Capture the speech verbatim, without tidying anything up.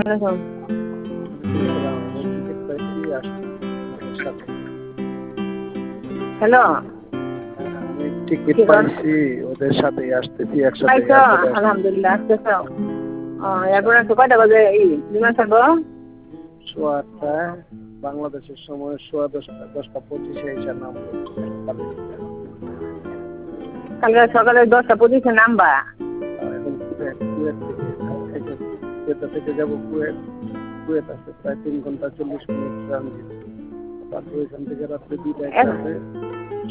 Hello, ticket পাইছি, ওদের সাথে আসতেছি একসাথে। আলহামদুলিল্লাহ আসতেছ। এরপরে কয়টা বাজে বিমান ছাড়বো? সোয়া আটটা বাংলাদেশের সময়, সোয়া দশটা দশটা পঁচিশে এসে নামবো। কালকে সকালে দশটা পঁচিশে নামবা? এখন কুয়েত কুয়েত থেকে যাবো কুয়েত। কুয়েত আছে প্রায় তিন ঘন্টা চল্লিশ মিনিট ট্রানজিট। তারপর এখান থেকে রাত্রে দুইটা একটা